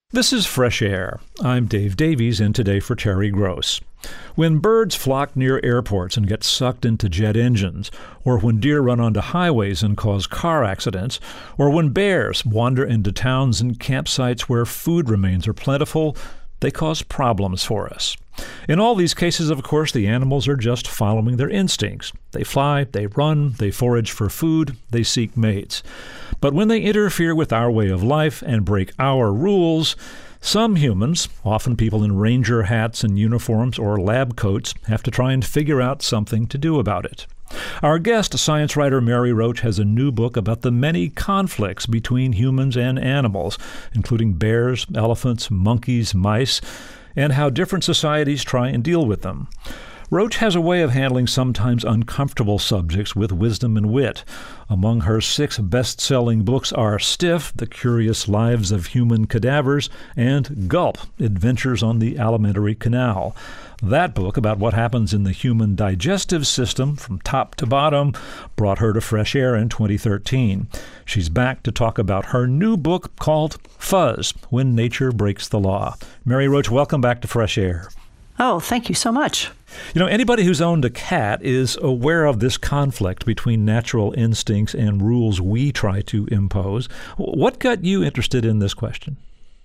This is Fresh Air. I'm Dave Davies, in today for Terry Gross. When birds flock near airports and get sucked into jet engines, or when deer run onto highways and cause car accidents, or when bears wander into towns and campsites where food remains are plentiful, they cause problems for us. In all these cases, of course, the animals are just following their instincts. They fly, they run, they forage for food, they seek mates. But when they interfere with our way of life and break our rules, some humans, often people in ranger hats and uniforms or lab coats, have to try and figure out something to do about it. Our guest, science writer Mary Roach, has a new book about the many conflicts between humans and animals, including bears, elephants, monkeys, mice, and how different societies try and deal with them. Roach has a way of handling sometimes uncomfortable subjects with wisdom and wit. Among her 6 best-selling books are Stiff, The Curious Lives of Human Cadavers, and Gulp, Adventures on the Alimentary Canal. That book, about what happens in the human digestive system from top to bottom, brought her to Fresh Air in 2013. She's back to talk about her new book called Fuzz, When Nature Breaks the Law. Mary Roach, welcome back to Fresh Air. Oh, thank you so much. You know, anybody who's owned a cat is aware of this conflict between natural instincts and rules we try to impose. What got you interested in this question?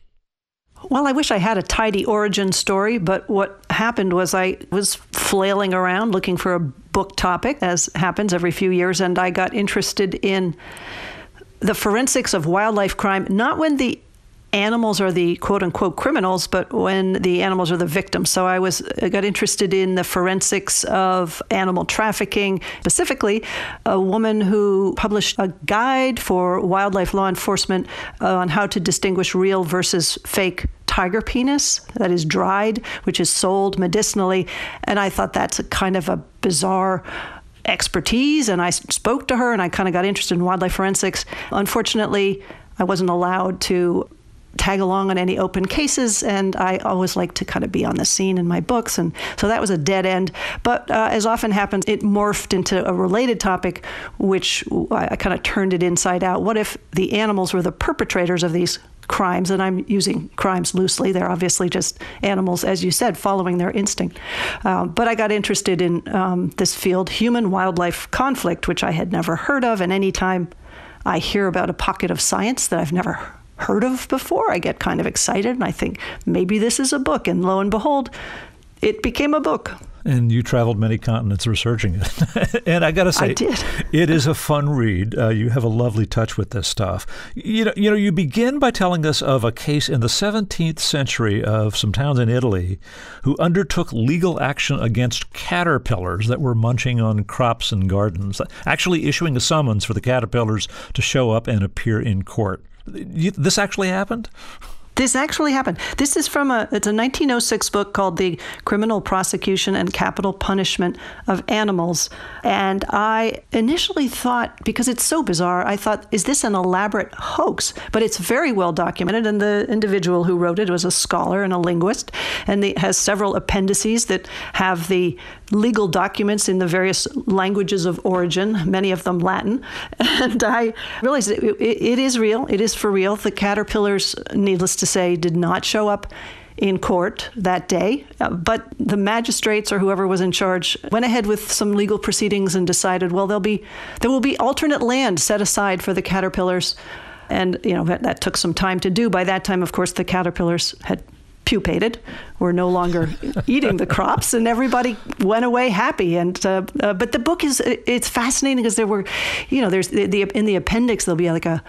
Well, I wish I had a tidy origin story, but what happened was I was flailing around looking for a book topic, as happens every few years, and I got interested in the forensics of wildlife crime, not when the animals are the quote-unquote criminals, but when the animals are the victims. So I got interested in the forensics of animal trafficking, specifically a woman who published a guide for wildlife law enforcement on how to distinguish real versus fake tiger penis that is dried, which is sold medicinally. And I thought that's a kind of a bizarre expertise. And I spoke to her and I kind of got interested in wildlife forensics. Unfortunately, I wasn't allowed to tag along on any open cases, and I always like to kind of be on the scene in my books, and so that was a dead end. But as often happens, it morphed into a related topic, which I kind of turned it inside out. What if the animals were the perpetrators of these crimes? And I'm using crimes loosely. They're obviously just animals, as you said, following their instinct. But I got interested in this field, human-wildlife conflict, which I had never heard of, and anytime I hear about a pocket of science that I've never heard of before, I get kind of excited and I think maybe this is a book, and lo and behold, it became a book. And you traveled many continents researching it. And I got to say, I did. It is a fun read. You have a lovely touch with this stuff. You know, you begin by telling us of a case in the 17th century of some towns in Italy who undertook legal action against caterpillars that were munching on crops and gardens, actually issuing a summons for the caterpillars to show up and appear in court. This actually happened? This actually happened. This is from it's a 1906 book called The Criminal Prosecution and Capital Punishment of Animals. And I initially thought, because it's so bizarre, I thought, is this an elaborate hoax? But it's very well documented, and the individual who wrote it was a scholar and a linguist, and it has several appendices that have the legal documents in the various languages of origin, many of them Latin. And I realized it is real. It is for real. The caterpillars, needless to say, did not show up in court that day, but the magistrates or whoever was in charge went ahead with some legal proceedings and decided, well, there will be alternate land set aside for the caterpillars. And, that took some time to do. By that time, of course, the caterpillars had pupated, were no longer eating the crops, and everybody went away happy. And but the book it's fascinating because there were, there's in the appendix there'll be like a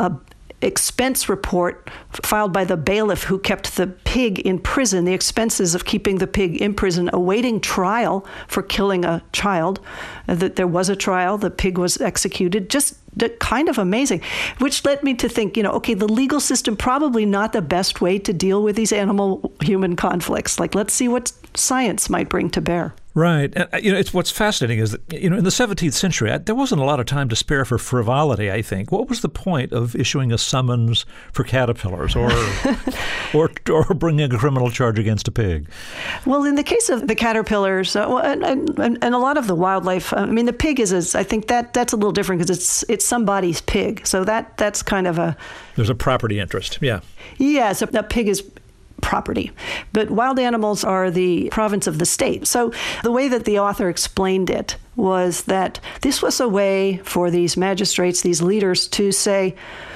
expense report filed by the bailiff who kept the pig in prison, the expenses of keeping the pig in prison, awaiting trial for killing a child. That there was a trial, the pig was executed. Just kind of amazing, which led me to think, okay, the legal system probably not the best way to deal with these animal-human conflicts. Like, let's see what science might bring to bear. Right. And, it's what's fascinating is that, in the 17th century, there wasn't a lot of time to spare for frivolity, I think. What was the point of issuing a summons for caterpillars or bringing a criminal charge against a pig? Well, in the case of the caterpillars and a lot of the wildlife, the pig I think that's a little different because it's somebody's pig. So that's kind of there's a property interest. Yeah. Yeah, so that pig is property. But wild animals are the province of the state. So the way that the author explained it was that this was a way for these magistrates, these leaders, to say,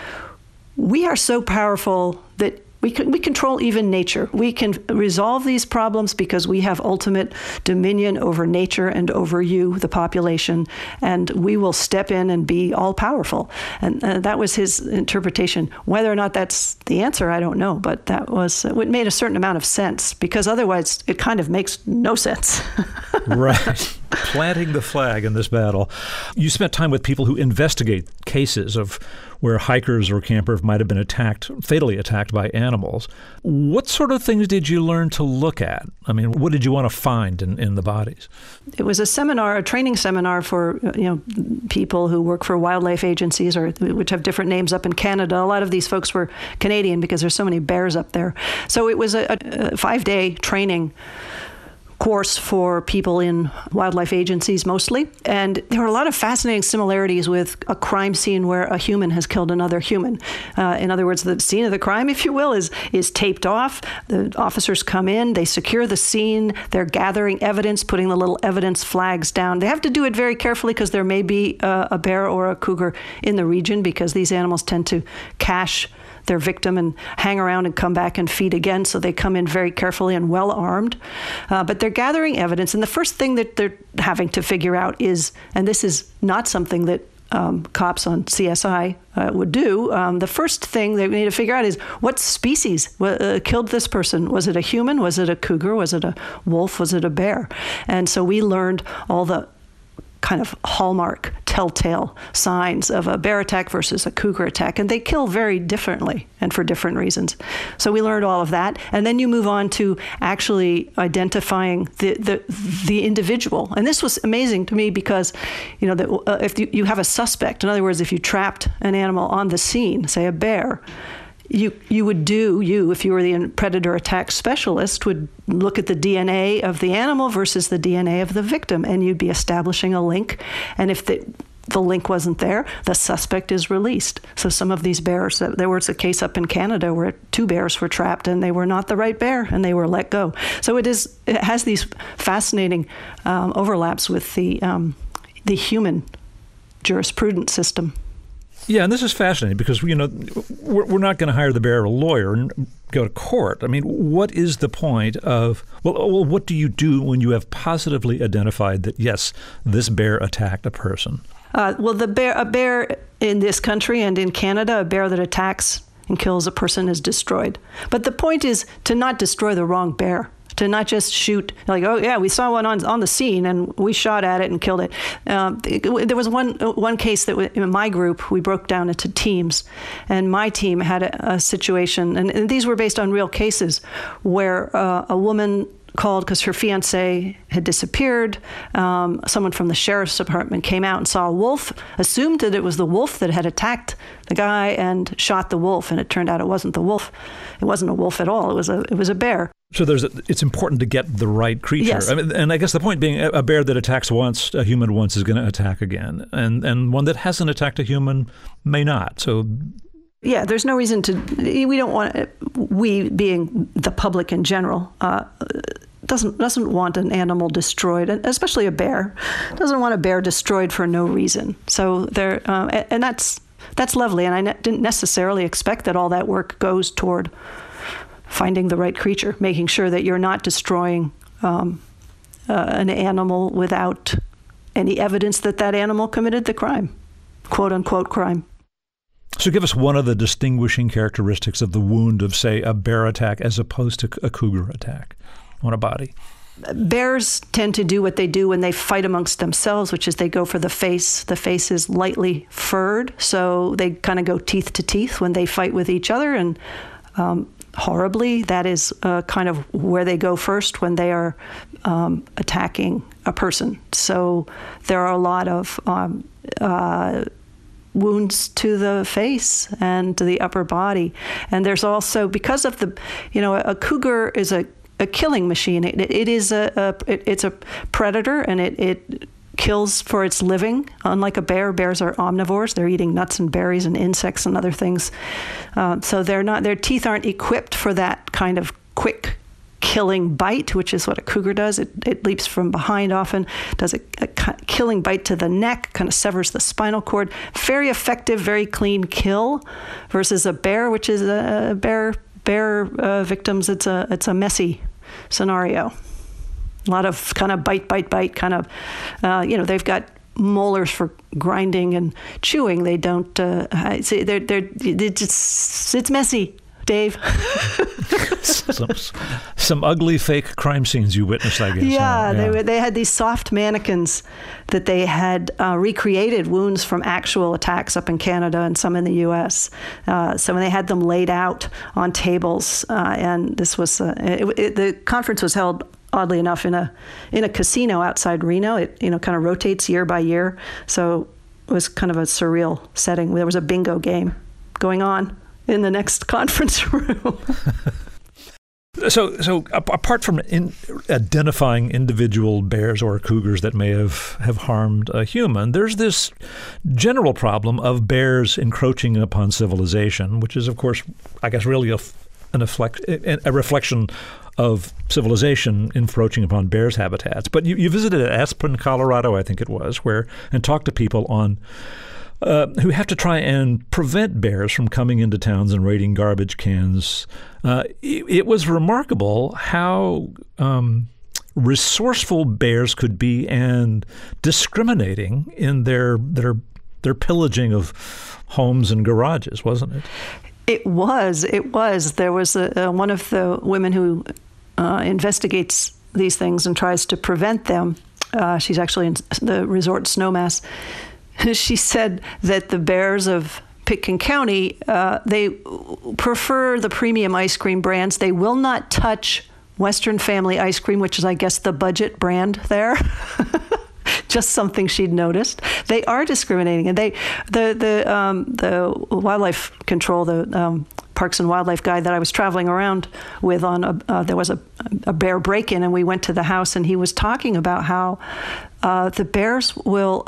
we are so powerful that we control even nature. We can resolve these problems because we have ultimate dominion over nature and over you, the population, and we will step in and be all-powerful. And that was his interpretation. Whether or not that's the answer, I don't know, but that was it made a certain amount of sense, because otherwise it kind of makes no sense. Right. Planting the flag in this battle. You spent time with people who investigate cases of where hikers or campers might have been fatally attacked by animals. What sort of things did you learn to look at? What did you want to find in the bodies? It was a training seminar for people who work for wildlife agencies which have different names up in Canada. A lot of these folks were Canadian because there's so many bears up there. So it was a 5-day training course for people in wildlife agencies mostly. And there were a lot of fascinating similarities with a crime scene where a human has killed another human. In other words, the scene of the crime, if you will, is taped off. The officers come in, they secure the scene, they're gathering evidence, putting the little evidence flags down. They have to do it very carefully because there may be a bear or a cougar in the region, because these animals tend to cache their victim and hang around and come back and feed again. So they come in very carefully and well armed. But they're gathering evidence. And the first thing that they're having to figure out is, and this is not something that cops on CSI would do, the first thing they need to figure out is what species killed this person. Was it a human? Was it a cougar? Was it a wolf? Was it a bear? And so we learned all the kind of hallmark telltale signs of a bear attack versus a cougar attack, and they kill very differently and for different reasons. So we learned all of that, and then you move on to actually identifying the individual. And this was amazing to me because, if you have a suspect, in other words, if you trapped an animal on the scene, say a bear, you would if you were the predator attack specialist, would look at the DNA of the animal versus the DNA of the victim, and you'd be establishing a link. And if the link wasn't there, the suspect is released. So some of these bears, there was a case up in Canada where 2 bears were trapped and they were not the right bear and they were let go. So it has these fascinating overlaps with the human jurisprudence system. Yeah, and this is fascinating because, we're not going to hire the bear a lawyer and go to court. What is the point of, what do you do when you have positively identified that, yes, this bear attacked a person? A bear in this country and in Canada, a bear that attacks and kills a person is destroyed. But the point is to not destroy the wrong bear. To not just shoot, like, oh, yeah, we saw one on the scene and we shot at it and killed it. There was one case that in my group, we broke down into teams. And my team had a situation, and these were based on real cases, where a woman called because her fiancé had disappeared. Someone from the sheriff's department came out and saw a wolf, assumed that it was the wolf that had attacked the guy and shot the wolf. And it turned out it wasn't the wolf. It wasn't a wolf at all. It was a bear. So it's important to get the right creature. Yes. And I guess the point being, a bear that attacks once, a human once, is going to attack again. And one that hasn't attacked a human may not. So yeah, there's no reason we being the public in general, doesn't want an animal destroyed, and especially a bear. Doesn't want a bear destroyed for no reason. So and that's lovely. And I didn't necessarily expect that all that work goes toward finding the right creature, making sure that you're not destroying an animal without any evidence that animal committed the crime, quote unquote crime. So give us one of the distinguishing characteristics of the wound of, say, a bear attack as opposed to a cougar attack on a body. Bears tend to do what they do when they fight amongst themselves, which is they go for the face. The face is lightly furred, so they kind of go teeth to teeth when they fight with each other. And horribly, that is kind of where they go first when they are attacking a person. So there are a lot of wounds to the face and to the upper body. And there's also, because of the, a cougar is a killing machine. It's a predator, and it kills for its living. Unlike a bear, bears are omnivores. They're eating nuts and berries and insects and other things. So their teeth aren't equipped for that kind of quick killing bite, which is what a cougar does. It leaps from behind often, does a killing bite to the neck, kind of severs the spinal cord. Very effective, very clean kill, versus a bear, which is a bear victims. It's a messy scenario. A lot of kind of bite kind of, they've got molars for grinding and chewing. They don't. It's messy, Dave. some ugly fake crime scenes you witnessed, I guess. Yeah. They had these soft mannequins that they had recreated wounds from actual attacks up in Canada and some in the U.S. So when they had them laid out on tables, and this was the conference was held, oddly enough, in a casino outside Reno. It kind of rotates year by year, so it was kind of a surreal setting. There was a bingo game going on in the next conference room. So apart from identifying individual bears or cougars that may have harmed a human, there's this general problem of bears encroaching upon civilization, which is, of course, I guess, really a reflection of civilization encroaching upon bears' habitats. But you visited Aspen, Colorado, I think it was, and talked to people who have to try and prevent bears from coming into towns and raiding garbage cans. It was remarkable how resourceful bears could be and discriminating in their pillaging of homes and garages, wasn't it? It was. There was one of the women who investigates these things and tries to prevent them. She's actually in the resort Snowmass. She said that the bears of Pitkin County, they prefer the premium ice cream brands. They will not touch Western Family ice cream, which is, I guess, the budget brand there. Just something she'd noticed. They are discriminating, and the wildlife control, the Parks and Wildlife guy that I was traveling around with there was a bear break-in, and we went to the house, and he was talking about how the bears will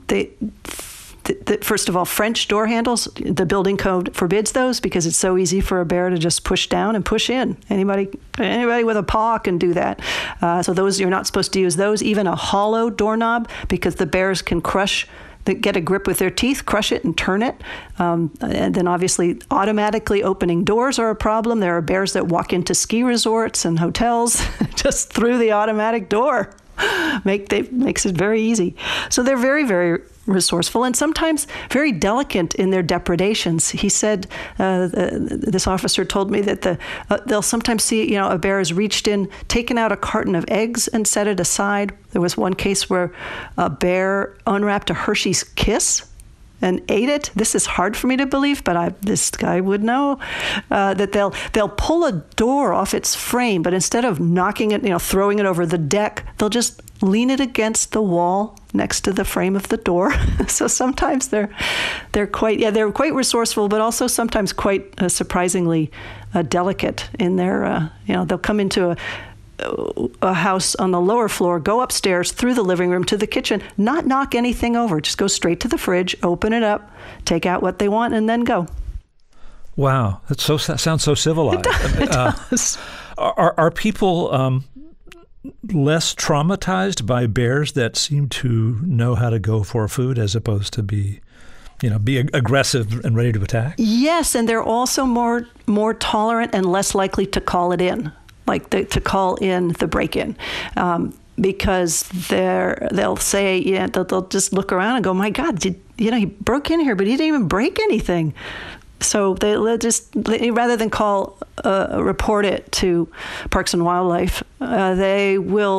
first of all, French door handles, the building code forbids those because it's so easy for a bear to just push down and push in. Anybody with a paw can do that. So those, you're not supposed to use those. Even a hollow doorknob, because the bears can get a grip with their teeth, crush it and turn it. And then obviously automatically opening doors are a problem. There are bears that walk into ski resorts and hotels just through the automatic door. Makes it very easy. So they're very, very resourceful and sometimes very delicate in their depredations. He said, this officer told me that they'll sometimes see, a bear has reached in, taken out a carton of eggs and set it aside. There was one case where a bear unwrapped a Hershey's Kiss and ate it. This is hard for me to believe, but this guy would know that they'll pull a door off its frame, but instead of knocking it, throwing it over the deck, they'll just lean it against the wall next to the frame of the door. So sometimes they're quite resourceful, but also sometimes quite surprisingly delicate in their. They'll come into a house on the lower floor, go upstairs through the living room to the kitchen, not knock anything over, just go straight to the fridge, open it up, take out what they want, and then go. Wow, that sounds so civilized. It does. Are people less traumatized by bears that seem to know how to go for food as opposed to be aggressive and ready to attack? Yes, and they're also more tolerant and less likely to call it in. To call in the break-in, because they'll say, they'll just look around and go, my God, he broke in here, but he didn't even break anything. So they'll just, rather than report it to Parks and Wildlife, they will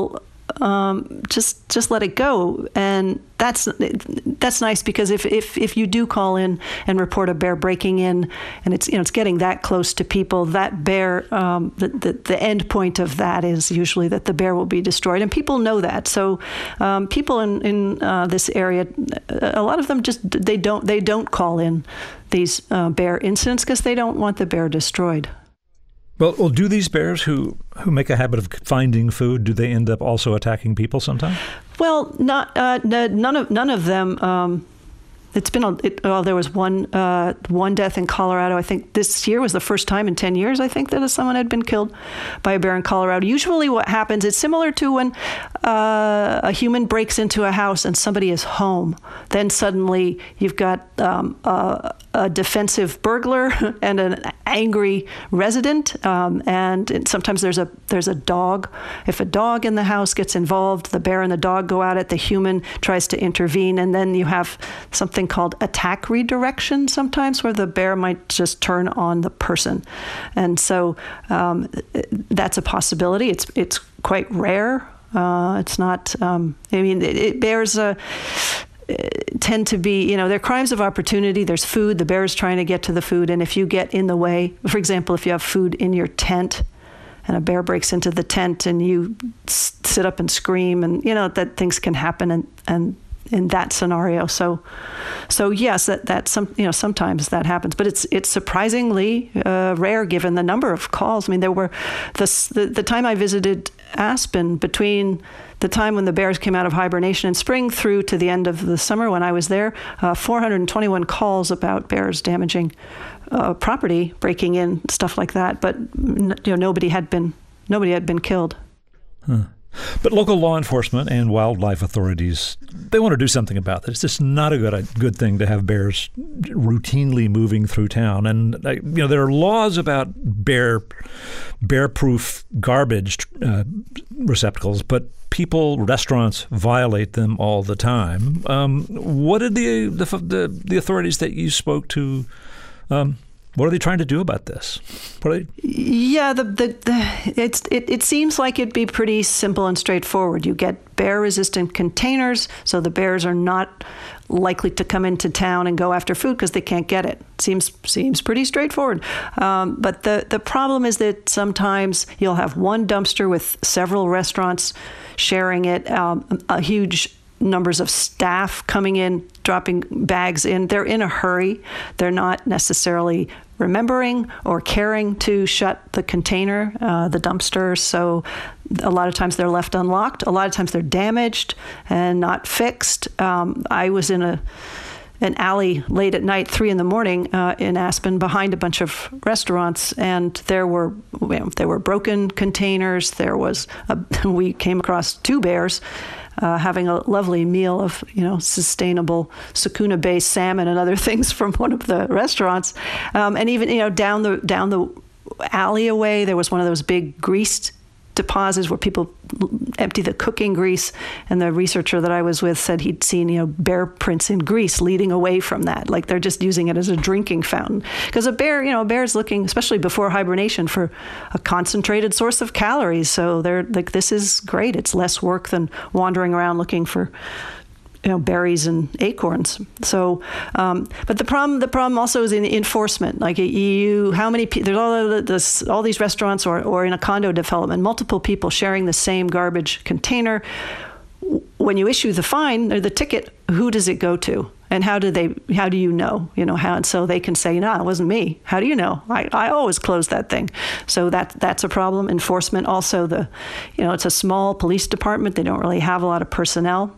just let it go. And that's nice, because if you do call in and report a bear breaking in, and it's getting that close to people, that bear, the end point of that is usually that the bear will be destroyed, and people know that. So people in this area, a lot of them they don't call in these bear incidents because they don't want the bear destroyed. Well, do these bears who make a habit of finding food, do they end up also attacking people sometimes? Well, none of them. It's been there was one death in Colorado. I think this year was the first time in 10 years, I think, that someone had been killed by a bear in Colorado. Usually what happens, it's similar to when a human breaks into a house and somebody is home. Then suddenly you've got a defensive burglar and an angry resident, and sometimes there's a dog. If a dog in the house gets involved, the bear and the dog go at it, the human tries to intervene, and then you have something called attack redirection sometimes, where the bear might just turn on the person. And so that's a possibility. It's quite rare. It's not, bears tend to be, they're crimes of opportunity. There's food, the bear is trying to get to the food, and if you get in the way, for example, if you have food in your tent and a bear breaks into the tent and you sit up and scream, and that things can happen and in that scenario. So yes, that sometimes that happens, but it's surprisingly rare given the number of calls. I mean, there were the time I visited Aspen, between the time when the bears came out of hibernation in spring through to the end of the summer when I was there, 421 calls about bears damaging property, breaking in, stuff like that. But nobody had been killed. Huh. But local law enforcement and wildlife authorities, they want to do something about this. It's just not a good thing to have bears routinely moving through town. And there are laws about bear-proof garbage receptacles, but restaurants violate them all the time. What did the authorities that you spoke to? What are they trying to do about this? Yeah, it seems like it'd be pretty simple and straightforward. You get bear-resistant containers, so the bears are not likely to come into town and go after food because they can't get it. Seems pretty straightforward. But the problem is that sometimes you'll have one dumpster with several restaurants sharing it, a huge numbers of staff coming in, dropping bags in. They're in a hurry. They're not necessarily remembering or caring to shut the container, the dumpster. So a lot of times they're left unlocked. A lot of times they're damaged and not fixed. I was in an alley late at night, 3 a.m, in Aspen, behind a bunch of restaurants, and there were broken containers. We came across 2 bears having a lovely meal of sustainable Sakuna-based salmon and other things from one of the restaurants, and even down the alleyway there was one of those big grease deposits where people empty the cooking grease, and the researcher that I was with said he'd seen bear prints in grease leading away from that, like they're just using it as a drinking fountain, because a bear is looking, especially before hibernation, for a concentrated source of calories. So they're like, this is great. It's less work than wandering around looking for berries and acorns. So, but the problem also is in enforcement. Like how many there's all these restaurants or in a condo development, multiple people sharing the same garbage container. When you issue the fine or the ticket, who does it go to? And how do you know? And so they can say, no, it wasn't me. How do you know? I always close that thing. So that's a problem. Enforcement also, it's a small police department. They don't really have a lot of personnel.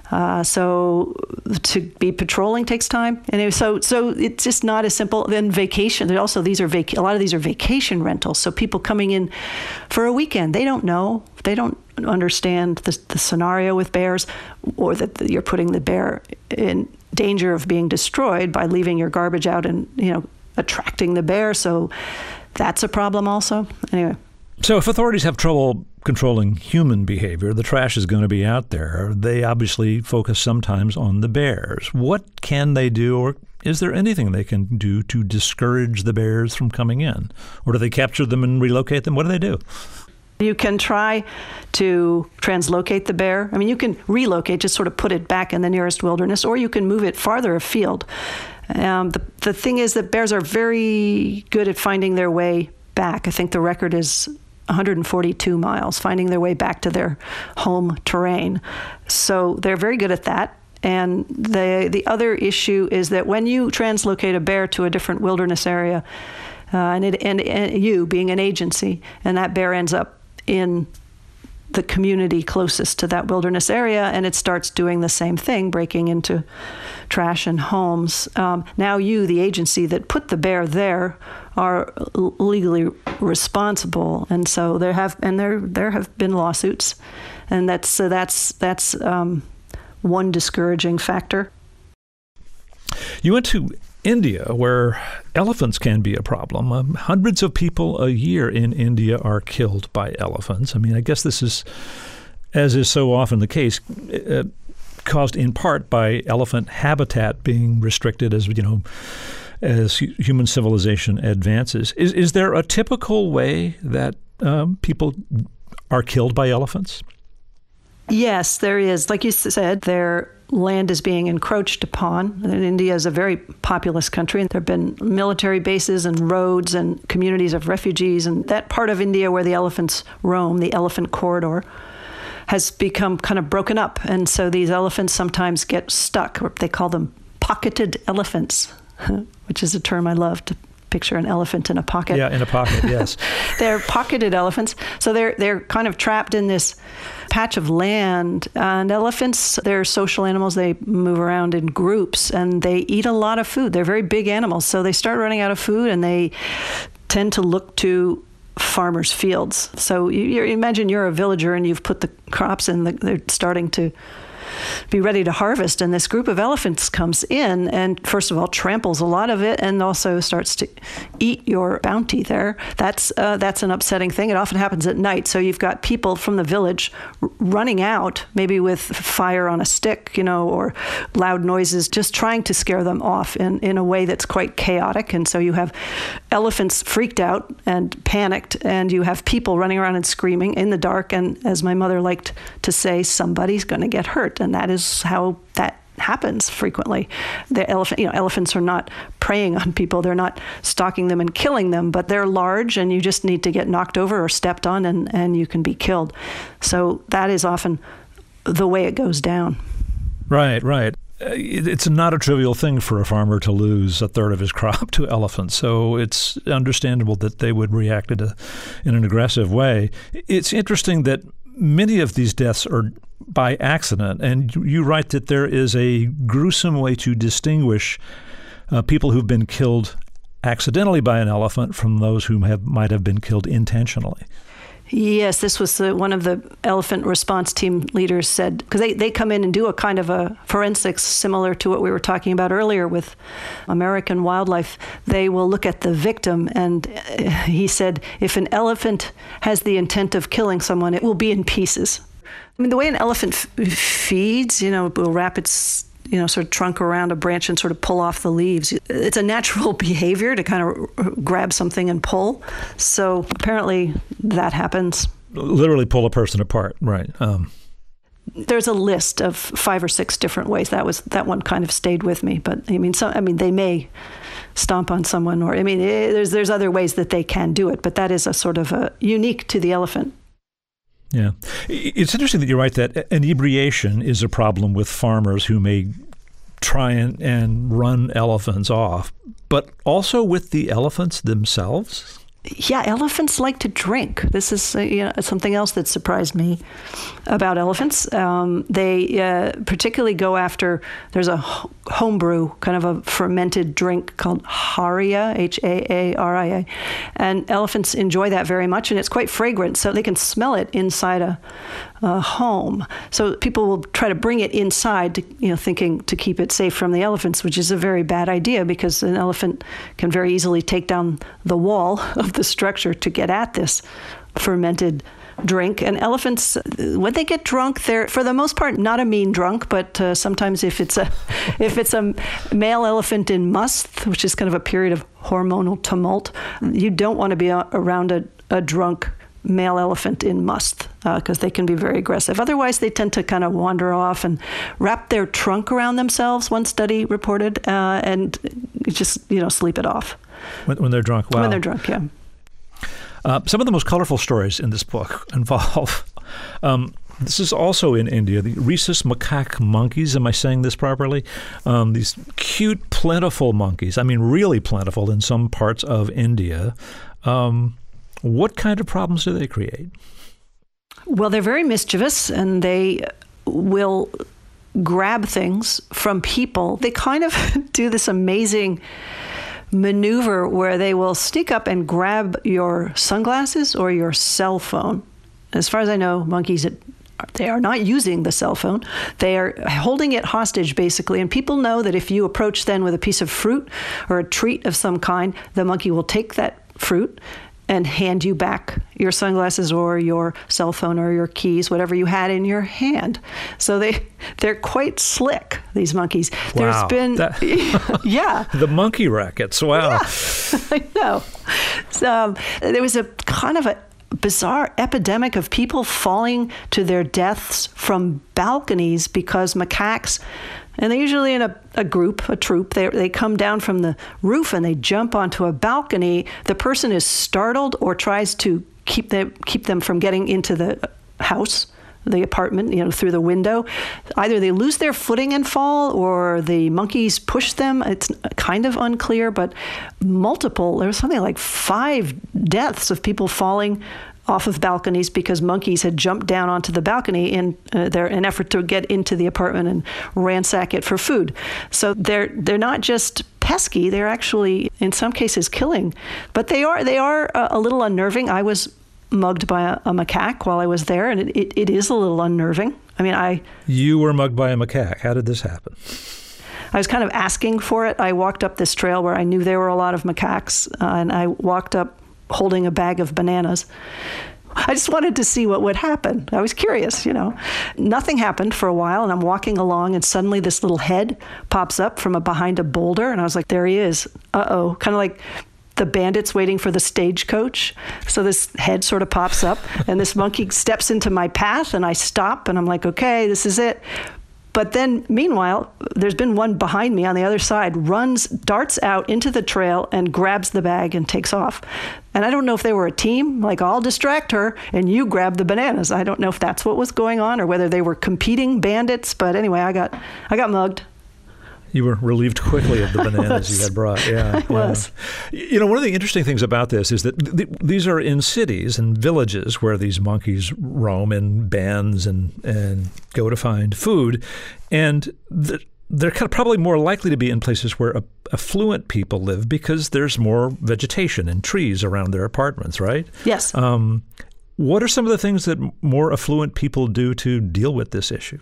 So to be patrolling takes time. Anyway, so it's just not as simple. Then vacation. A lot of these are vacation rentals. So people coming in for a weekend, they don't know. They don't understand the scenario with bears, or that you're putting the bear in danger of being destroyed by leaving your garbage out and attracting the bear. So that's a problem also. Anyway. So if authorities have trouble controlling human behavior, the trash is going to be out there. They obviously focus sometimes on the bears. What can they do, or is there anything they can do to discourage the bears from coming in? Or do they capture them and relocate them? What do they do? You can try to translocate the bear. I mean, you can relocate, just sort of put it back in the nearest wilderness, or you can move it farther afield. The thing is that bears are very good at finding their way back. I think the record is 142 miles, finding their way back to their home terrain. So they're very good at that. And the other issue is that when you translocate a bear to a different wilderness area, and you being an agency, and that bear ends up in the community closest to that wilderness area, and it starts doing the same thing, breaking into trash and homes. Now you, the agency that put the bear there, are legally responsible, and so there have been lawsuits, and that's one discouraging factor. You went to India, where elephants can be a problem. Hundreds of people a year in India are killed by elephants. I mean, I guess this is, as is so often the case, caused in part by elephant habitat being restricted as human civilization advances. Is there a typical way that people are killed by elephants? Yes, there is. Like you said, their land is being encroached upon. And India is a very populous country. There have been military bases and roads and communities of refugees. And that part of India where the elephants roam, the elephant corridor, has become kind of broken up. And so these elephants sometimes get stuck. Or they call them pocketed elephants, which is a term I love to picture an elephant in a pocket. Yeah, in a pocket, yes. They're pocketed elephants. So they're kind of trapped in this patch of land. And elephants, they're social animals. They move around in groups and they eat a lot of food. They're very big animals. So they start running out of food and they tend to look to farmers' fields. So you imagine you're a villager and you've put the crops in, they're starting to be ready to harvest, and this group of elephants comes in and first of all tramples a lot of it and also starts to eat your bounty there. That's an upsetting thing. It often happens at night, so you've got people from the village running out, maybe with fire on a stick, or loud noises, just trying to scare them off in a way that's quite chaotic. And so you have elephants freaked out and panicked, and you have people running around and screaming in the dark, and as my mother liked to say, somebody's going to get hurt. And that is how that happens frequently. The elephants are not preying on people. They're not stalking them and killing them, but they're large and you just need to get knocked over or stepped on and you can be killed. So that is often the way it goes down. Right. It's not a trivial thing for a farmer to lose a third of his crop to elephants, so it's understandable that they would react in an aggressive way. It's interesting that many of these deaths are by accident, and you write that there is a gruesome way to distinguish people who've been killed accidentally by an elephant from those who might have been killed intentionally. Yes, this was one of the elephant response team leaders said, because they come in and do a kind of a forensics similar to what we were talking about earlier with American wildlife. They will look at the victim, and he said, if an elephant has the intent of killing someone, it will be in pieces. I mean, the way an elephant feeds, it will wrap its sort of trunk around a branch and sort of pull off the leaves. It's a natural behavior to kind of grab something and pull. So apparently that happens. Literally pull a person apart, right. There's a list of 5 or 6 different ways. That one kind of stayed with me. But they may stomp on someone, or there's other ways that they can do it. But that is a sort of unique to the elephant. Yeah. It's interesting that you write that inebriation is a problem with farmers who may try and run elephants off, but also with the elephants themselves? Yeah, elephants like to drink. This is something else that surprised me about elephants. They particularly go after, there's a homebrew, kind of a fermented drink called Haria, Haaria. And elephants enjoy that very much, and it's quite fragrant, so they can smell it inside a home. So people will try to bring it inside, thinking to keep it safe from the elephants, which is a very bad idea because an elephant can very easily take down the wall of the structure to get at this fermented drink. And elephants, when they get drunk, they're for the most part not a mean drunk, but sometimes if it's a male elephant in must, which is kind of a period of hormonal tumult, you don't want to be around a drunk male elephant in must because they can be very aggressive. Otherwise, they tend to kind of wander off and wrap their trunk around themselves, one study reported, and just, sleep it off. When they're drunk, wow. When they're drunk, yeah. Some of the most colorful stories in this book involve, this is also in India, the rhesus macaque monkeys. Am I saying this properly? These cute, plentiful monkeys. I mean, really plentiful in some parts of India. What kind of problems do they create? Well, they're very mischievous, and they will grab things from people. They kind of do this amazing maneuver where they will sneak up and grab your sunglasses or your cell phone. As far as I know, monkeys, they are not using the cell phone. They are holding it hostage, basically. And people know that if you approach then with a piece of fruit or a treat of some kind, the monkey will take that fruit and hand you back your sunglasses or your cell phone or your keys, whatever you had in your hand. So they're quite slick, these monkeys. Wow. There's been, yeah. The monkey rackets, wow. Yeah, I know. So, there was a kind of a bizarre epidemic of people falling to their deaths from balconies because macaques, and they're usually in a group, a troop. They come down from the roof and they jump onto a balcony. The person is startled or tries to keep them from getting into the house, the apartment, through the window. Either they lose their footing and fall, or the monkeys push them. It's kind of unclear, but there was something like 5 deaths of people falling off of balconies because monkeys had jumped down onto the balcony in an effort to get into the apartment and ransack it for food. So they're not just pesky; they're actually, in some cases, killing. But they are a little unnerving. I was mugged by a macaque while I was there, and it is a little unnerving. I mean, You were mugged by a macaque. How did this happen? I was kind of asking for it. I walked up this trail where I knew there were a lot of macaques, and I walked up holding a bag of bananas. I just wanted to see what would happen. I was curious, Nothing happened for a while, and I'm walking along, and suddenly this little head pops up from behind a boulder, and I was like, there he is. Uh-oh. Kind of like the bandits waiting for the stagecoach. So this head sort of pops up, and this monkey steps into my path, and I stop, and I'm like, okay, this is it. But then, meanwhile, there's been one behind me on the other side, darts out into the trail and grabs the bag and takes off. And I don't know if they were a team, like, I'll distract her and you grab the bananas. I don't know if that's what was going on or whether they were competing bandits. But anyway, I got mugged. You were relieved quickly of the bananas you had brought. Yeah, I was. One of the interesting things about this is that these are in cities and villages where these monkeys roam in bands and go to find food. And they're probably more likely to be in places where affluent people live because there's more vegetation and trees around their apartments, right? Yes. What are some of the things that more affluent people do to deal with this issue?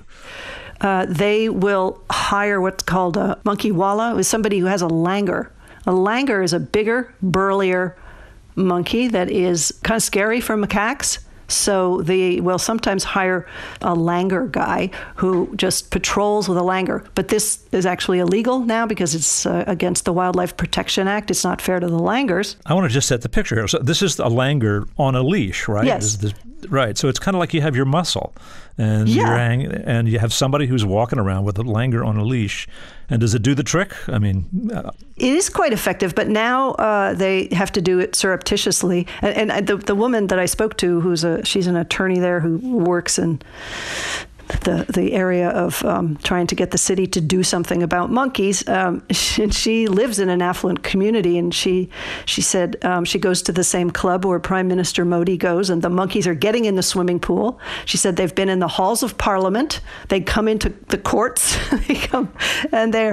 They will hire what's called a monkey walla, who's somebody who has a langur. A langur is a bigger, burlier monkey that is kind of scary for macaques. So they will sometimes hire a langur guy who just patrols with a langur. But this is actually illegal now because it's against the Wildlife Protection Act. It's not fair to the langurs. I want to just set the picture here. So this is a langur on a leash, right? Yes. Right. So it's kind of like you have your muscle and and you have somebody who's walking around with a langur on a leash. And does it do the trick? I mean, it is quite effective, but now they have to do it surreptitiously. And the woman that I spoke to, she's an attorney there who works in the area of trying to get the city to do something about monkeys. She lives in an affluent community, and she said she goes to the same club where Prime Minister Modi goes, and the monkeys are getting in the swimming pool. She said they've been in the halls of Parliament. They come into the courts, and they're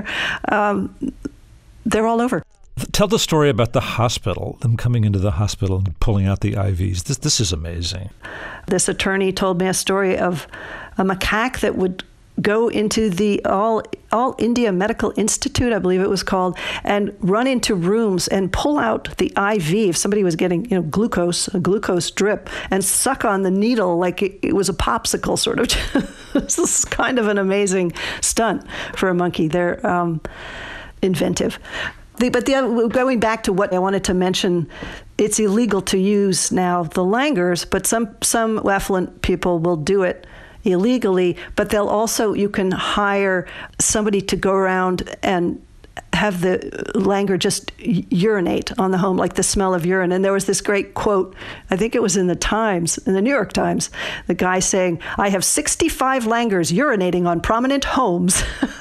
all over. Tell the story about the hospital, them coming into the hospital and pulling out the IVs. This is amazing. This attorney told me a story of a macaque that would go into the All India Medical Institute, I believe it was called, and run into rooms and pull out the IV if somebody was getting, a glucose drip, and suck on the needle like it was a popsicle, sort of. This is kind of an amazing stunt for a monkey. They're inventive. Going back to what I wanted to mention, it's illegal to use now the langurs, but some affluent people will do it illegally. But you can hire somebody to go around and have the langur just urinate on the home, like the smell of urine. And there was this great quote, I think it was in the New York Times, the guy saying, "I have 65 langurs urinating on prominent homes."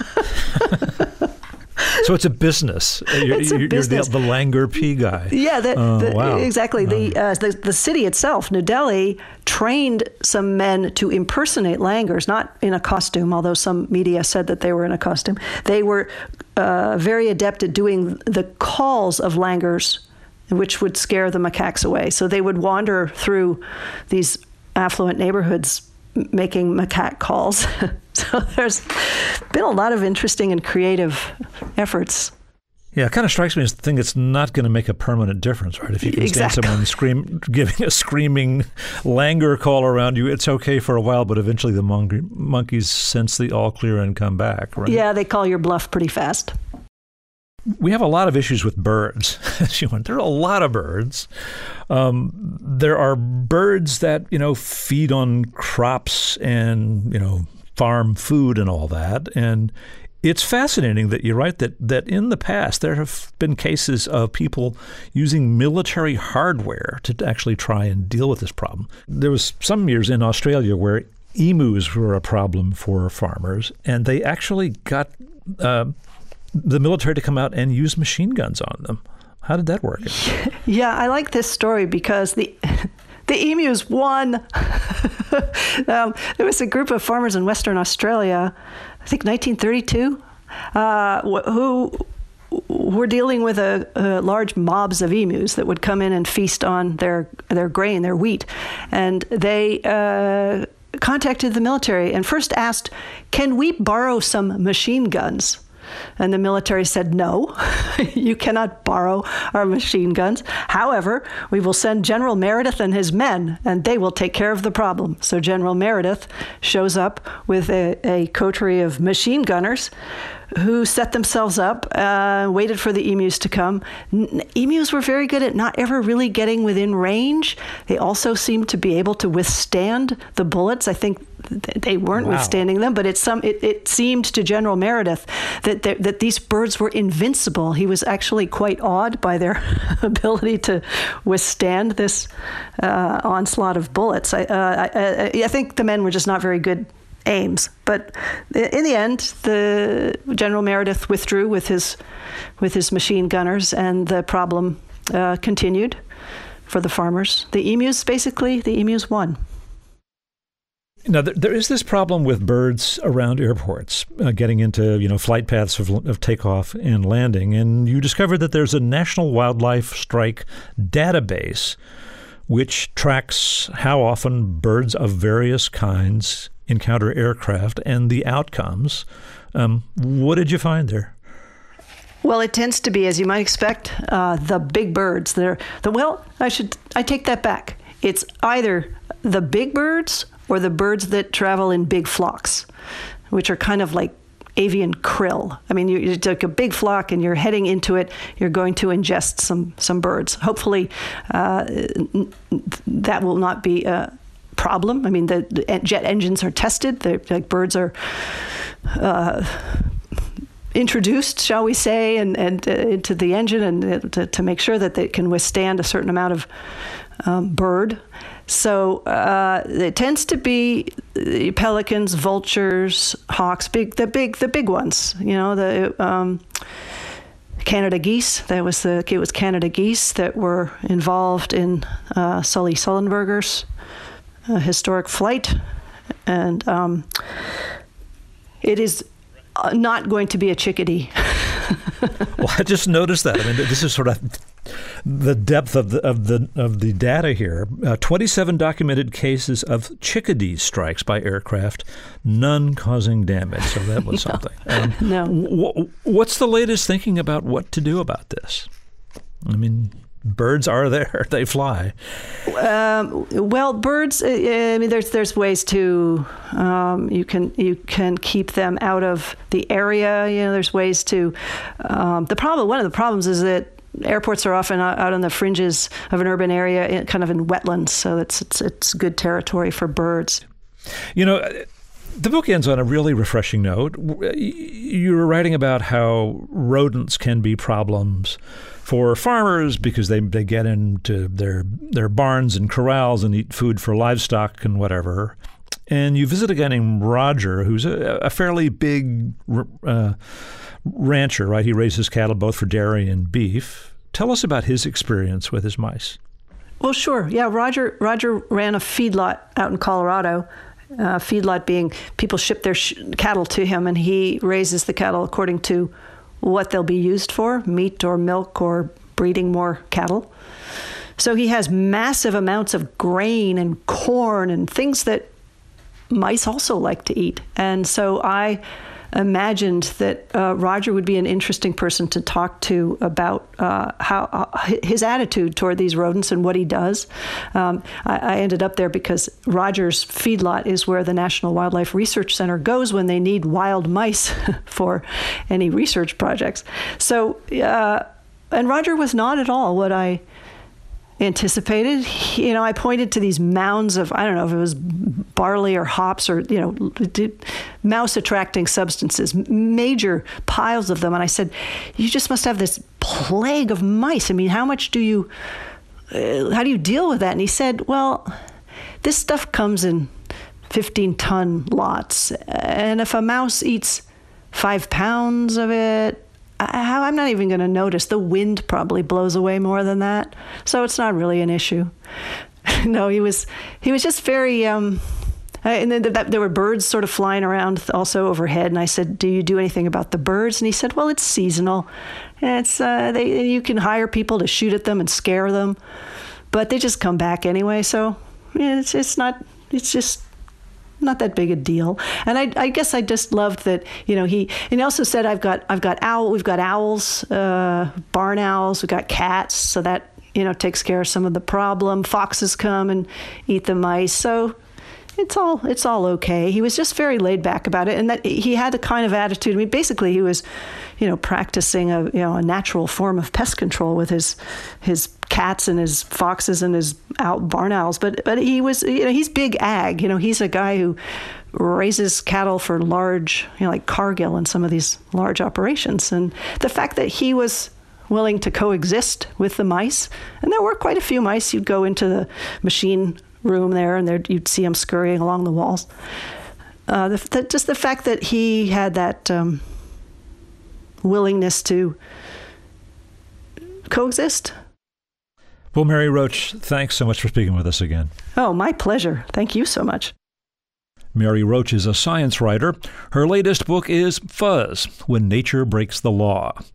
So it's a business. You're the Langur P guy. Yeah, wow. Exactly. The city itself, New Delhi, trained some men to impersonate langurs, not in a costume, although some media said that they were in a costume. They were very adept at doing the calls of langurs, which would scare the macaques away. So they would wander through these affluent neighborhoods making macaque calls. So there's been a lot of interesting and creative efforts. Yeah, it kind of strikes me as the thing that's not going to make a permanent difference, right? If you can stand someone giving a screaming langur call around you, it's okay for a while, but eventually the monkeys sense the all clear and come back, right? Yeah, they call your bluff pretty fast. We have a lot of issues with birds. There are a lot of birds. There are birds that, feed on crops and, farm food and all that. And it's fascinating that you write that in the past there have been cases of people using military hardware to actually try and deal with this problem. There was some years in Australia where emus were a problem for farmers, and they actually got the military to come out and use machine guns on them. How did that work? Yeah, I like this story because the emus won. There was a group of farmers in Western Australia, I think 1932, who were dealing with large mobs of emus that would come in and feast on their grain, their wheat. And they contacted the military and first asked, "Can we borrow some machine guns?" And the military said, "No, you cannot borrow our machine guns. However, we will send General Meredith and his men, and they will take care of the problem." So General Meredith shows up with a coterie of machine gunners who set themselves up, waited for the emus to come. Emus were very good at not ever really getting within range. They also seemed to be able to withstand the bullets. I think they weren't withstanding them, but it seemed to General Meredith that these birds were invincible. He was actually quite awed by their ability to withstand this onslaught of bullets. I think the men were just not very good aims, but in the end, the General Meredith withdrew with his machine gunners, and the problem continued for the farmers. The emus won. Now, there is this problem with birds around airports getting into, flight paths of takeoff and landing. And you discovered that there's a National Wildlife Strike database which tracks how often birds of various kinds encounter aircraft and the outcomes. What did you find there? Well, it tends to be, as you might expect, the big birds. I take that back. It's either the big birds or the birds that travel in big flocks, which are kind of like avian krill. I mean, you take a big flock and you're heading into it, you're going to ingest some birds. Hopefully, that will not be a problem. I mean, the jet engines are tested. Birds are introduced, shall we say, and into the engine, and to make sure that they can withstand a certain amount of bird. So it tends to be pelicans, vultures, hawks, the big ones. The Canada geese. It was Canada geese that were involved in Sully Sullenberger's historic flight, and it is not going to be a chickadee. Well, I just noticed that. I mean, this is sort of the depth of the data here. 27 documented cases of chickadee strikes by aircraft, none causing damage. So that was something. No. What's the latest thinking about what to do about this? I mean, birds are there. They fly. Well, birds, I mean, there's ways to, you can keep them out of the area. There's ways to, one of the problems is that airports are often out on the fringes of an urban area, kind of in wetlands, so it's good territory for birds. The book ends on a really refreshing note. You were writing about how rodents can be problems for farmers because they get into their barns and corrals and eat food for livestock and whatever. And you visit a guy named Roger, who's a fairly big rancher, right? He raises cattle both for dairy and beef. Tell us about his experience with his mice. Well, sure. Yeah, Roger ran a feedlot out in Colorado. Feedlot being people ship their cattle to him, and he raises the cattle according to what they'll be used for, meat or milk or breeding more cattle. So he has massive amounts of grain and corn and things that mice also like to eat. And so I imagined that Roger would be an interesting person to talk to about how his attitude toward these rodents and what he does. I ended up there because Roger's feedlot is where the National Wildlife Research Center goes when they need wild mice for any research projects. So, and Roger was not at all what I anticipated. I pointed to these mounds of, I don't know if it was barley or hops or, mouse attracting substances, major piles of them. And I said, you just must have this plague of mice. I mean, how do you deal with that? And he said, well, this stuff comes in 15-ton lots. And if a mouse eats 5 pounds of it, I'm not even going to notice. The wind probably blows away more than that, so it's not really an issue. No, he was just very. And then there were birds sort of flying around also overhead, and I said, "Do you do anything about the birds?" And he said, "Well, it's seasonal. It's you can hire people to shoot at them and scare them, but they just come back anyway. So it's just not that big a deal." And I guess I just loved that, he also said, we've got owls, barn owls, we've got cats, so that, takes care of some of the problem. Foxes come and eat the mice. So it's all okay. He was just very laid back about it, and that he had the kind of attitude. I mean, basically he was, practicing a natural form of pest control with his cats and his foxes and his barn owls. But he was, he's big ag. He's a guy who raises cattle for large, like Cargill and some of these large operations. And the fact that he was willing to coexist with the mice, and there were quite a few mice. You'd go into the machine room there, and you'd see them scurrying along the walls. Just the fact that he had that willingness to coexist. Well, Mary Roach, thanks so much for speaking with us again. Oh, my pleasure. Thank you so much. Mary Roach is a science writer. Her latest book is Fuzz: When Nature Breaks the Law.